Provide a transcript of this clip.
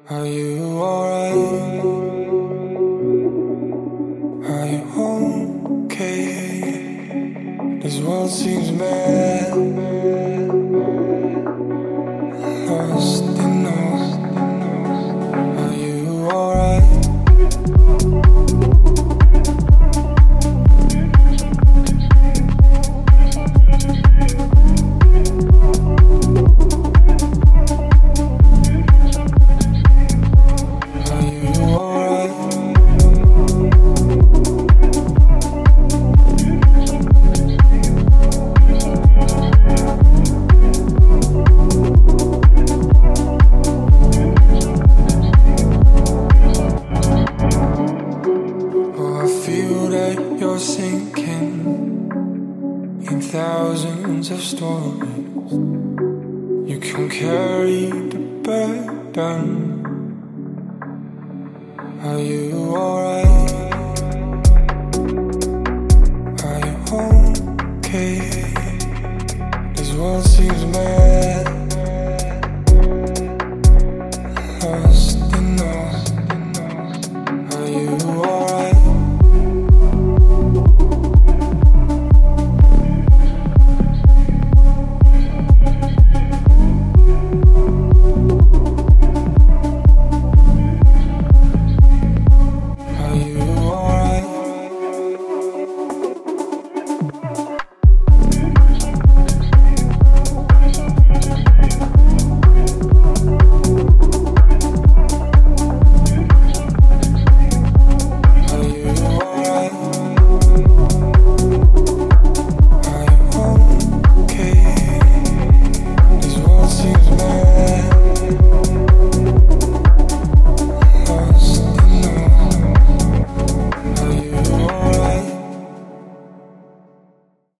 Are you alright? Are you okay? This world seems mad, lost and lost. Are you alright? You're sinking in thousands of stories. You can carry the burden. Are you alright? Are you okay? This world seems mad.